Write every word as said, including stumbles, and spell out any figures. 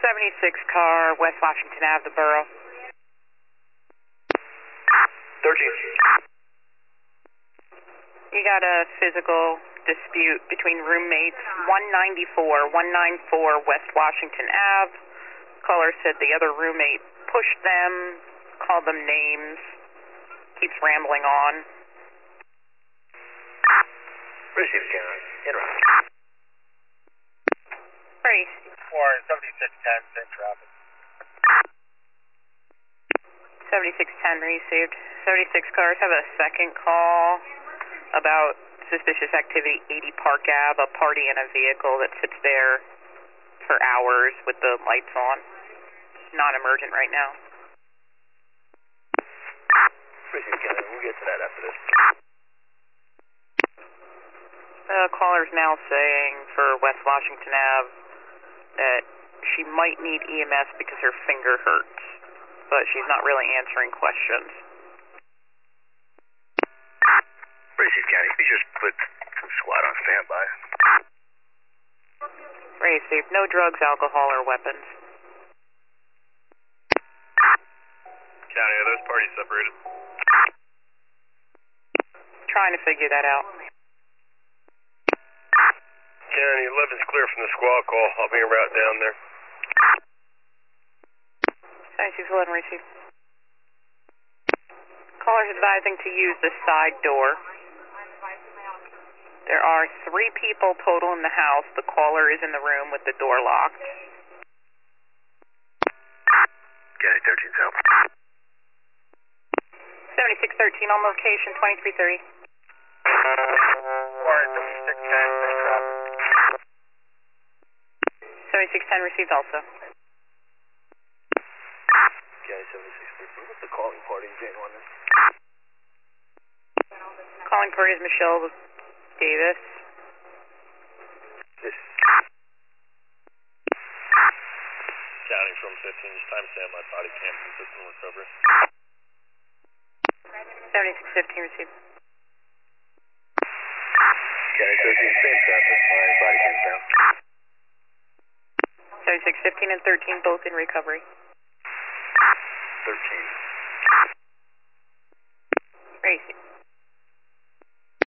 seventy-six car, West Washington Avenue, the borough. thirteen. You got a physical dispute between roommates, one ninety-four, one ninety-four West Washington Avenue. Caller said the other roommate pushed them, called them names, keeps rambling on. Received, Karen. Interrupt. Ready. For seventy-six ten, same traffic. seventy-six ten received. seventy-six cars have a second call about suspicious activity, eighty Park Avenue, a party in a vehicle that sits there for hours with the lights on. Non-emergent right now. Received, Karen. We'll get to that after this. The caller's now saying for West Washington Avenue that she might need E M S because her finger hurts, but she's not really answering questions. Received, County. We just put some squad on standby. Received. No drugs, alcohol, or weapons. County, are those parties separated? Trying to figure that out. County, eleven's clear from the squad call. I'll be en route down there. seventy-six eleven received. Caller's advising to use the side door. There are three people total in the house. The caller is in the room with the door locked. County, thirteen's out. seventy-six thirteen on location, twenty-three thirty. Warrant seventy-six ten, same traffic. seventy-six ten received also. County, seventy-six thirteen. What's the calling party again on this? Calling party is Michelle Davis. This. County from fifteen, just time stamp my body cam from system recovery. seventy-six fifteen received. County, thirteen, same traffic. My body cam's down. seventy-six fifteen and thirteen both in recovery. thirteen. Received.